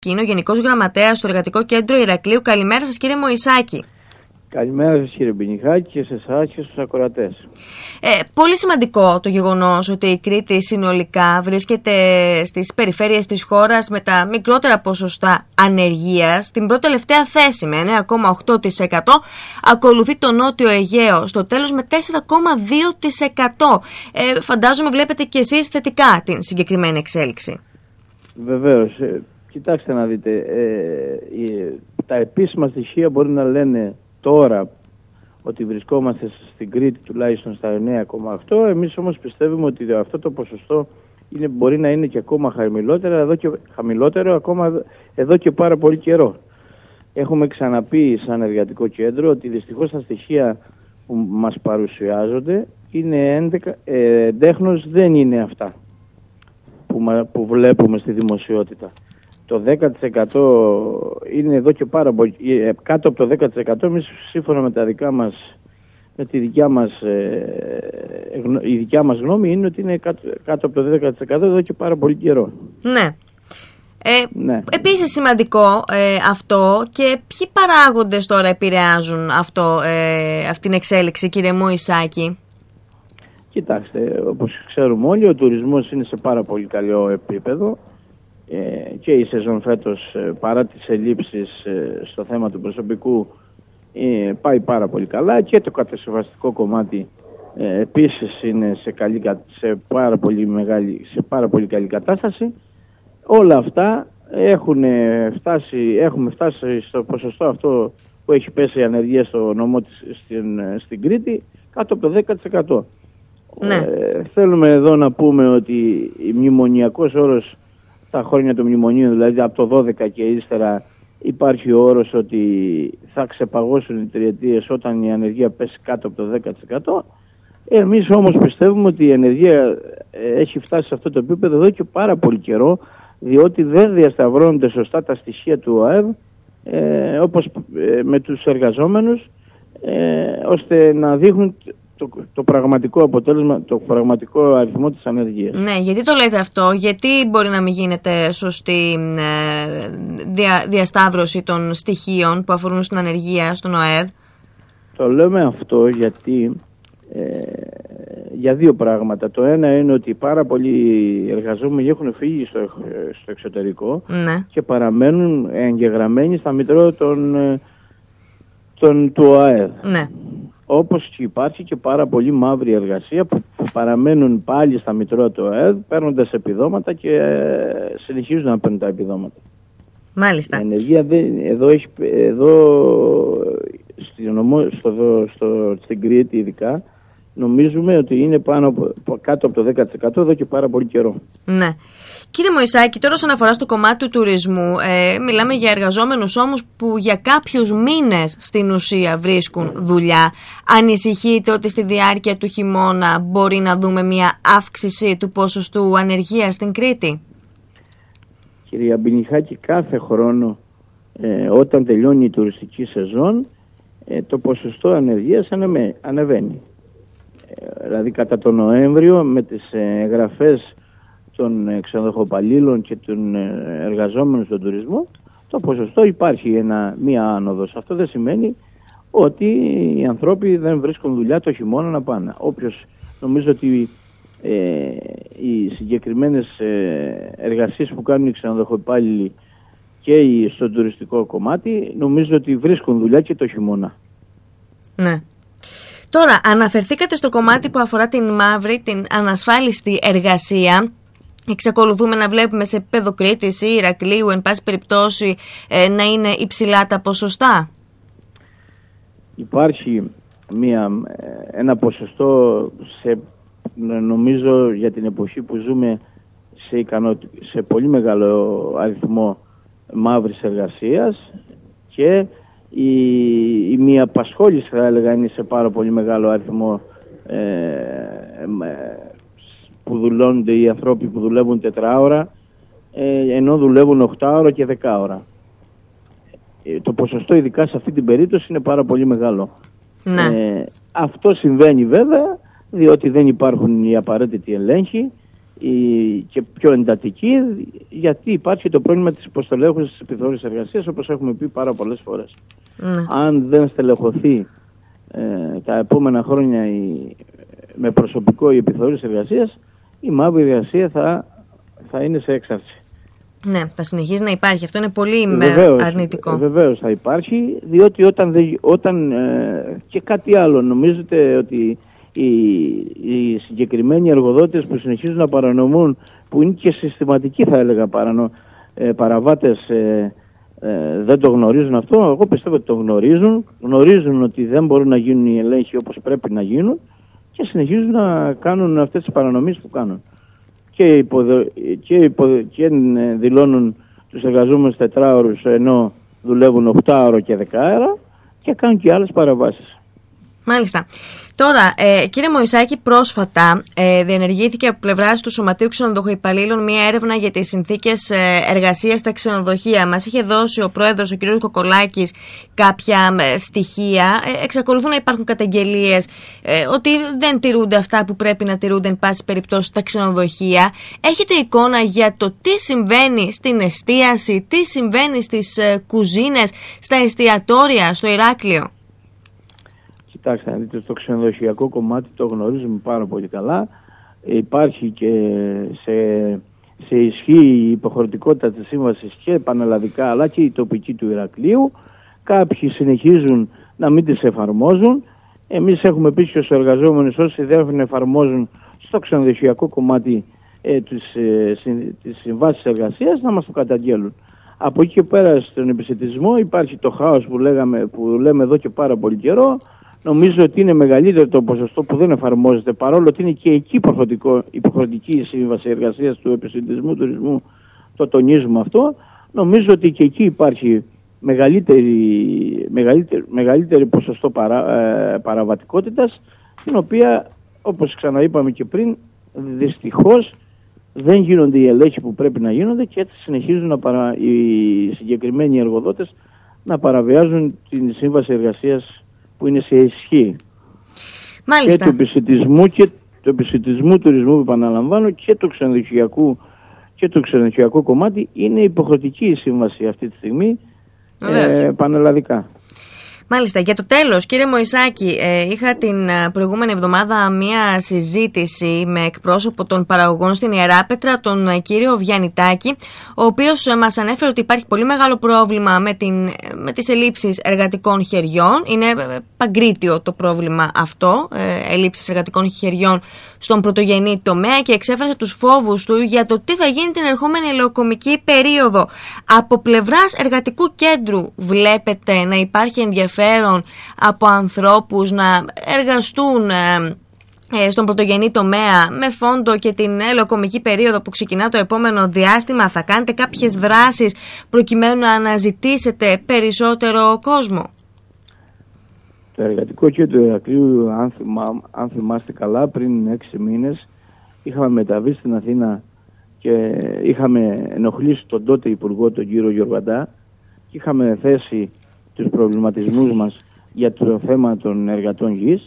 Είναι ο Γενικός Γραμματέας στο Εργατικό Κέντρο Ηρακλείου. Καλημέρα σας, κύριε Μωυσάκη. Καλημέρα σας, κύριε Μπινιχάκη, και σε εσάς και στους ακροατές. Πολύ σημαντικό το γεγονός ότι η Κρήτη συνολικά βρίσκεται στις περιφέρειες της χώρας με τα μικρότερα ποσοστά ανεργίας, στην πρώτη τελευταία θέση με 9,8%, ακολουθεί το Νότιο Αιγαίο στο τέλος με 4,2%. Φαντάζομαι βλέπετε και εσείς θετικά την συγκεκριμένη εξέλιξη. Βεβαίως. Κοιτάξτε να δείτε, τα επίσημα στοιχεία μπορεί να λένε τώρα ότι βρισκόμαστε στην Κρήτη τουλάχιστον στα 9,8. Εμείς όμως πιστεύουμε ότι αυτό το ποσοστό μπορεί να είναι και ακόμα χαμηλότερο ακόμα εδώ και πάρα πολύ καιρό. Έχουμε ξαναπεί σαν εργατικό κέντρο ότι δυστυχώς τα στοιχεία που μας παρουσιάζονται είναι εντέχνως δεν είναι αυτά που βλέπουμε στη δημοσιότητα. Το 10% είναι εδώ και πάρα πολύ. Κάτω από το 10% εμείς σύμφωνα με τη δικιά μας γνώμη είναι ότι είναι κάτω από το 10% εδώ και πάρα πολύ καιρό. Ναι. Ναι. Επίσης σημαντικό αυτό, και ποιοι παράγοντες τώρα επηρεάζουν αυτή την εξέλιξη, κύριε Μωυσάκη? Κοιτάξτε, όπως ξέρουμε όλοι, ο τουρισμός είναι σε πάρα πολύ καλό επίπεδο. Και η σεζόν φέτος, παρά τις ελλείψεις στο θέμα του προσωπικού, πάει πάρα πολύ καλά, και το κατασκευαστικό κομμάτι επίσης είναι σε πάρα πολύ καλή κατάσταση. Όλα αυτά έχουμε φτάσει στο ποσοστό αυτό που έχει πέσει η ανεργία στο νομό στην Κρήτη κάτω από το 10%. Ναι. Θέλουμε εδώ να πούμε ότι η μνημονιακός όρος, τα χρόνια του μνημονίου, δηλαδή από το 12 και ύστερα, υπάρχει ο όρος ότι θα ξεπαγώσουν οι τριετίες όταν η ανεργία πέσει κάτω από το 10%. Εμείς όμως πιστεύουμε ότι η ανεργία έχει φτάσει σε αυτό το επίπεδο εδώ και πάρα πολύ καιρό, διότι δεν διασταυρώνονται σωστά τα στοιχεία του ΟΑΕΔ όπως με τους εργαζόμενους, ώστε να δείχνουν το πραγματικό αποτέλεσμα, το πραγματικό αριθμό της ανεργίας. Ναι, γιατί το λέτε αυτό? Γιατί μπορεί να μην γίνεται σωστή διασταύρωση των στοιχείων που αφορούν στην ανεργία στον ΟΑΕΔ? Το λέμε αυτό γιατί για δύο πράγματα. Το ένα είναι ότι πάρα πολλοί εργαζόμενοι έχουν φύγει στο εξωτερικό, ναι, και παραμένουν εγγεγραμμένοι στα μητρώα του ΟΑΕΔ. Ναι. Όπως και υπάρχει και πάρα πολύ μαύρη εργασία που παραμένουν πάλι στα μητρώα του ΟΑΕΔ, παίρνοντας επιδόματα και συνεχίζουν να παίρνουν τα επιδόματα. Μάλιστα. Η ενεργεία στην Κρήτη ειδικά νομίζουμε ότι είναι κάτω από το 10% εδώ και πάρα πολύ καιρό. Ναι. Κύριε Μωυσάκη, τώρα όσον αφορά στο κομμάτι του τουρισμού, μιλάμε για εργαζόμενους όμως που για κάποιους μήνες στην ουσία βρίσκουν δουλειά. Ανησυχείτε ότι στη διάρκεια του χειμώνα μπορεί να δούμε μια αύξηση του ποσοστού ανεργίας στην Κρήτη? Κυρία Μπινιχάκη, κάθε χρόνο όταν τελειώνει η τουριστική σεζόν το ποσοστό ανεργίας ανεβαίνει. Δηλαδή κατά τον Νοέμβριο με τις εγγραφές των ξενοδοχοπαλλήλων και των εργαζόμενων στον τουρισμό, το ποσοστό υπάρχει μία άνοδος. Αυτό δεν σημαίνει ότι οι άνθρωποι δεν βρίσκουν δουλειά το χειμώνα να πάνε. Νομίζω ότι οι συγκεκριμένες εργασίες που κάνουν οι ξενοδοχοπάλληλοι και στο τουριστικό κομμάτι, νομίζω ότι βρίσκουν δουλειά και το χειμώνα. Ναι. Τώρα, αναφερθήκατε στο κομμάτι που αφορά την μαύρη, την ανασφάλιστη εργασία. Εξακολουθούμε να βλέπουμε σε επίπεδο Κρήτης ή Ηρακλείου, εν πάση περιπτώσει, να είναι υψηλά τα ποσοστά? Υπάρχει ένα ποσοστό, νομίζω για την εποχή που ζούμε, σε πολύ μεγάλο αριθμό μαύρης εργασίας, και η μία απασχόληση, θα έλεγα, είναι σε πάρα πολύ μεγάλο αριθμό που δουλώνται οι ανθρώποι που δουλεύουν 4 ώρα, ενώ δουλεύουν 8 ώρα και 10 ώρα. Το ποσοστό ειδικά σε αυτή την περίπτωση είναι πάρα πολύ μεγάλο. Ναι. Αυτό συμβαίνει βέβαια διότι δεν υπάρχουν οι απαραίτητοι ελέγχοι, και πιο εντατική, γιατί υπάρχει το πρόβλημα της υποστελέχωσης της επιθεώρησης εργασίας, όπως έχουμε πει πάρα πολλές φορές. Αν δεν στελεχωθεί τα επόμενα χρόνια με προσωπικό η επιθεώρηση εργασίας, η μαύρη εργασία θα είναι σε έξαρση. Ναι, θα συνεχίζει να υπάρχει. Αυτό είναι πολύ αρνητικό. Βεβαίως θα υπάρχει, διότι όταν και κάτι άλλο, νομίζετε ότι οι συγκεκριμένοι εργοδότες που συνεχίζουν να παρανομούν, που είναι και συστηματικοί θα έλεγα παραβάτες, δεν το γνωρίζουν αυτό? Εγώ πιστεύω ότι το γνωρίζουν ότι δεν μπορούν να γίνουν οι ελέγχοι όπως πρέπει να γίνουν και συνεχίζουν να κάνουν αυτές τις παρανομίες που κάνουν. Και δηλώνουν τους εργαζόμενους 4 ώρους ενώ δουλεύουν 8 ώρο και 10 ώρο και κάνουν και άλλες παραβάσεις. Μάλιστα. Τώρα, κύριε Μωυσάκη, πρόσφατα διενεργήθηκε από πλευράς του Σωματείου Ξενοδοχοϊπαλλήλων μία έρευνα για τις συνθήκες εργασίας στα ξενοδοχεία. Μας είχε δώσει ο πρόεδρος, ο κ. Κοκολάκης, κάποια στοιχεία. Εξακολουθούν να υπάρχουν καταγγελίες ότι δεν τηρούνται αυτά που πρέπει να τηρούνται, εν πάση περιπτώσει, στα ξενοδοχεία. Έχετε εικόνα για το τι συμβαίνει στην εστίαση, τι συμβαίνει στις κουζίνες, στα εστιατόρια, στο Ηράκλειο? Κοιτάξτε, δείτε, στο ξενοδοχειακό κομμάτι το γνωρίζουμε πάρα πολύ καλά. Υπάρχει και σε ισχύ η υποχρεωτικότητα της σύμβασης και πανελλαδικά αλλά και η τοπική του Ηρακλείου. Κάποιοι συνεχίζουν να μην τις εφαρμόζουν. Εμείς έχουμε πει στους εργαζόμενους, όσοι δεν εφαρμόζουν στο ξενοδοχειακό κομμάτι της συμβάσης εργασίας, να μας το καταγγέλουν. Από εκεί και πέρα στον επισιτισμό υπάρχει το χάος που λέμε εδώ και πάρα πολύ καιρό. Νομίζω ότι είναι μεγαλύτερο το ποσοστό που δεν εφαρμόζεται, παρόλο ότι είναι και εκεί υποχρεωτική η σύμβαση εργασίας του επισιτισμού τουρισμού, το τονίζουμε αυτό. Νομίζω ότι και εκεί υπάρχει μεγαλύτερη ποσοστό παραβατικότητας, την οποία, όπως ξαναείπαμε και πριν, δυστυχώς δεν γίνονται οι ελέγχοι που πρέπει να γίνονται και έτσι συνεχίζουν οι συγκεκριμένοι εργοδότες να παραβιάζουν την σύμβαση εργασίας που είναι σε ισχύ. Μάλιστα. Και του επισιτισμού τουρισμού, που επαναλαμβάνω, και του ξενοδοχειακού κομμάτι είναι υποχρεωτική η σύμβαση αυτή τη στιγμή πανελλαδικά. Μάλιστα. Για το τέλος, κύριε Μωυσάκη, είχα την προηγούμενη εβδομάδα μία συζήτηση με εκπρόσωπο των παραγωγών στην Ιεράπετρα, τον κύριο Βιαννιτάκη, ο οποίος μας ανέφερε ότι υπάρχει πολύ μεγάλο πρόβλημα με τις ελλείψεις εργατικών χεριών. Είναι παγκρίτιο το πρόβλημα αυτό, ελλείψεις εργατικών χεριών στον πρωτογενή τομέα, και εξέφρασε τους φόβους του για το τι θα γίνει την ερχόμενη ελαιοκομική περίοδο. Από πλευράς εργατικού κέντρου βλέπετε να υπάρχει ενδιαφέρον από ανθρώπους να εργαστούν στον πρωτογενή τομέα με φόντο και την ελαιοκομική περίοδο που ξεκινά το επόμενο διάστημα? Θα κάνετε κάποιες δράσεις προκειμένου να αναζητήσετε περισσότερο κόσμο? Το εργατικό κέντρο του Ηρακλείου, αν θυμάστε καλά, πριν 6 μήνες είχαμε μεταβεί στην Αθήνα και είχαμε ενοχλήσει τον τότε Υπουργό, τον κύριο Γιωργαντά, και είχαμε θέσει τους προβληματισμούς μας για το θέμα των εργατών γης.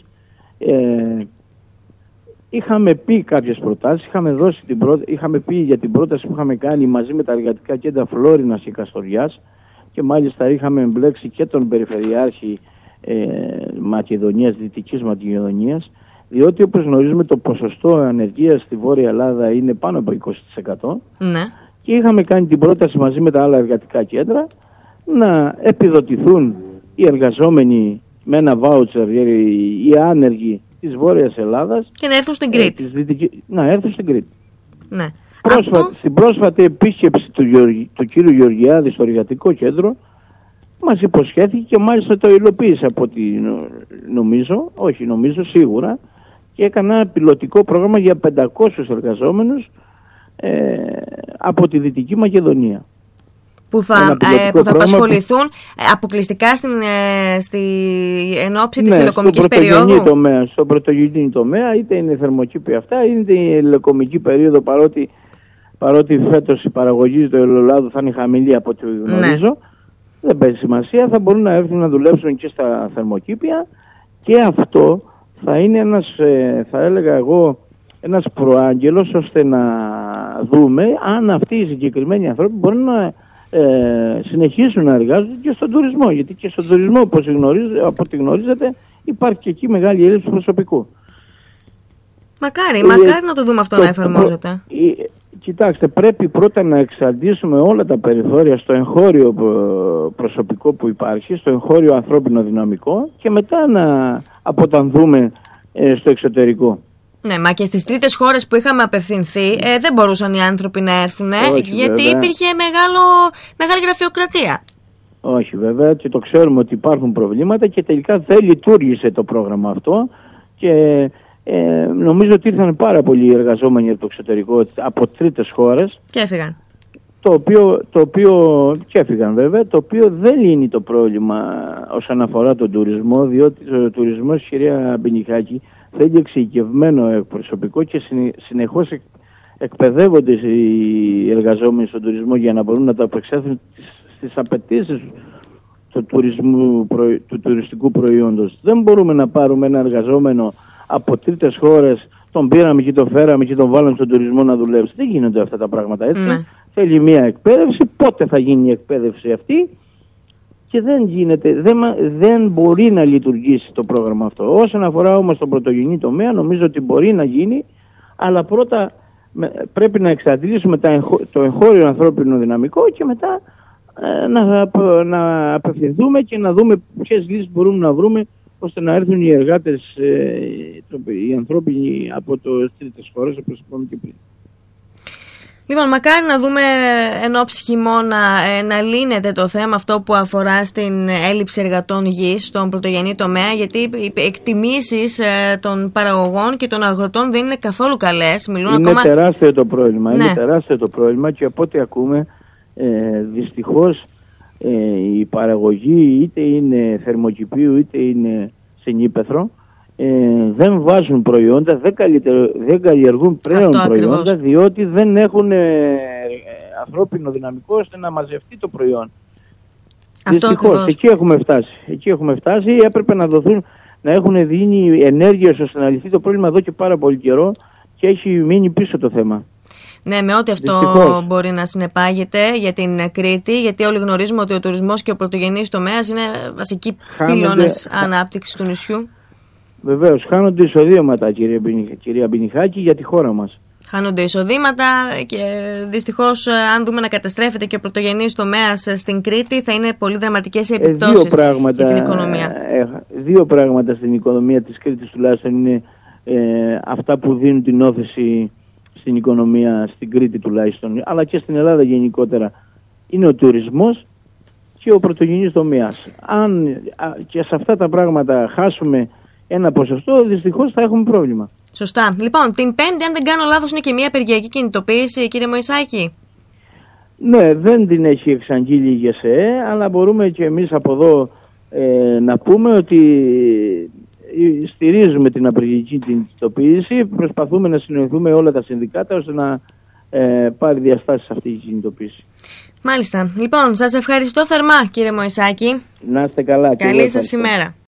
Είχαμε πει κάποιες προτάσεις, είχαμε πει για την πρόταση που είχαμε κάνει μαζί με τα εργατικά κέντρα Φλόρινας και Καστοριάς, και μάλιστα είχαμε εμπλέξει και τον Περιφερειάρχη Μακεδονίας, Δυτικής Μακεδονίας, διότι όπως γνωρίζουμε το ποσοστό ανεργίας στη Βόρεια Ελλάδα είναι πάνω από 20%. Ναι. Και είχαμε κάνει την πρόταση μαζί με τα άλλα εργατικά κέντρα να επιδοτηθούν οι εργαζόμενοι με ένα βάουτσερ, οι άνεργοι της Βόρειας Ελλάδας, και να έρθουν στην Κρήτη. Να έρθουν στην Κρήτη. Ναι. Στην πρόσφατη επίσκεψη του κύριου Γεωργιάδη στο εργατικό κέντρο μας υποσχέθηκε, και μάλιστα το υλοποίησε από ό,τι νομίζω σίγουρα, και έκανα ένα πιλωτικό πρόγραμμα για 500 εργαζόμενους από τη Δυτική Μακεδονία. Που θα απασχοληθούν αποκλειστικά εν ώψη της ελαιοκομικής περίοδου. Στο πρωτογενή τομέα, είτε είναι θερμοκήπια αυτά, είτε η ελαιοκομική περίοδο, παρότι φέτος η παραγωγή του ελαιολάδου θα είναι χαμηλή από ό,τι γνωρίζω, δεν παίζει σημασία, θα μπορούν να έρθουν να δουλέψουν και στα θερμοκήπια, και αυτό θα είναι ένας, θα έλεγα εγώ, ένας προάγγελος, ώστε να δούμε αν αυτοί οι συγκεκριμένοι άνθρωποι μπορούν να συνεχίσουν να εργάζονται και στον τουρισμό. Γιατί και στον τουρισμό, από ό,τι γνωρίζετε, υπάρχει και εκεί μεγάλη έλλειψη προσωπικού. Μακάρι να το δούμε αυτό να εφαρμόζεται. Κοιτάξτε, πρέπει πρώτα να εξαντλήσουμε όλα τα περιθώρια στο εγχώριο προσωπικό που υπάρχει, στο εγχώριο ανθρώπινο δυναμικό, και μετά να αποτανθούμε στο εξωτερικό. Ναι, μα και στις τρίτες χώρες που είχαμε απευθυνθεί δεν μπορούσαν οι άνθρωποι να έρθουν, γιατί υπήρχε μεγάλη γραφειοκρατία. Όχι βέβαια, και το ξέρουμε ότι υπάρχουν προβλήματα και τελικά δεν λειτουργήσε το πρόγραμμα αυτό, και νομίζω ότι ήρθαν πάρα πολλοί εργαζόμενοι από το εξωτερικό, από τρίτες χώρες. Και έφυγαν. Και έφυγαν βέβαια, το οποίο δεν λύνει το πρόβλημα όσον αφορά τον τουρισμό, διότι ο τουρισμός, κυρία Μπινιχάκη, θέλει εξειδικευμένο προσωπικό και συνεχώς εκπαιδεύονται οι εργαζόμενοι στον τουρισμό για να μπορούν να τα απεξέλθουν στις απαιτήσεις του τουριστικού προϊόντος. Δεν μπορούμε να πάρουμε ένα εργαζόμενο από τρίτες χώρες, τον πήραμε και τον φέραμε και τον βάλαμε στον τουρισμό να δουλέψει. Δεν γίνονται αυτά τα πράγματα έτσι. Ναι. Θέλει μια εκπαίδευση. Πότε θα γίνει η εκπαίδευση αυτή? Και δεν μπορεί να λειτουργήσει το πρόγραμμα αυτό. Όσον αφορά όμως τον πρωτογενή τομέα, νομίζω ότι μπορεί να γίνει, αλλά πρώτα πρέπει να εξαντλήσουμε το εγχώριο ανθρώπινο δυναμικό και μετά να απευθυνθούμε και να δούμε ποιες λύσεις μπορούμε να βρούμε, ώστε να έρθουν οι εργάτες, οι ανθρώπινοι από τις τρίτες χώρες, όπως είπαμε και πριν. Λοιπόν, μακάρι να δούμε εν ώψη χειμώνα να λύνεται το θέμα αυτό που αφορά στην έλλειψη εργατών γης στον πρωτογενή τομέα, γιατί οι εκτιμήσεις των παραγωγών και των αγροτών δεν είναι καθόλου καλές. Είναι τεράστιο το πρόβλημα. Ναι. Είναι τεράστιο το πρόβλημα, και από ό,τι ακούμε, δυστυχώς η παραγωγή, είτε είναι θερμοκηπίου είτε είναι στην ύπαιθρο, δεν βάζουν προϊόντα, δεν καλλιεργούν πλέον προϊόντα, ακριβώς, διότι δεν έχουν ανθρώπινο δυναμικό ώστε να μαζευτεί το προϊόν. Δυστυχώς, εκεί έχουμε φτάσει. Έπρεπε να έχουν δίνει ενέργειες ώστε να λυθεί το πρόβλημα εδώ και πάρα πολύ καιρό, και έχει μείνει πίσω το θέμα. Ναι, με ό,τι αυτό μπορεί να συνεπάγεται για την Κρήτη, γιατί όλοι γνωρίζουμε ότι ο τουρισμός και ο πρωτογενής τομέας είναι βασικοί πυλώνες ανάπτυξης του νησιού. Βεβαίως, χάνονται εισοδήματα, κυρία Μπινιχάκη, για τη χώρα μας. Χάνονται εισοδήματα, και δυστυχώς, αν δούμε να καταστρέφεται και ο πρωτογενής τομέας στην Κρήτη, θα είναι πολύ δραματικές οι επιπτώσεις για την οικονομία. Δύο πράγματα στην οικονομία της Κρήτης τουλάχιστον είναι αυτά που δίνουν την όθηση στην οικονομία, στην Κρήτη τουλάχιστον, αλλά και στην Ελλάδα γενικότερα. Είναι ο τουρισμός και ο πρωτογενής τομέας. Αν και σε αυτά τα πράγματα χάσουμε ένα ποσοστό, δυστυχώς θα έχουμε πρόβλημα. Σωστά. Λοιπόν, την Πέμπτη, αν δεν κάνω λάθος, είναι και μια απεργιακή κινητοποίηση, κύριε Μωυσάκη. Ναι, δεν την έχει εξαγγείλει η ΓΕΣΕ, αλλά μπορούμε και εμείς από εδώ να πούμε ότι στηρίζουμε την απεργιακή κινητοποίηση. Προσπαθούμε να συνοηθούμε όλα τα συνδικάτα ώστε να πάρει διαστάσεις αυτή η κινητοποίηση. Μάλιστα. Λοιπόν, σας ευχαριστώ θερμά, κύριε Μωυσάκη. Να είστε καλά. Καλή σας ημέρα.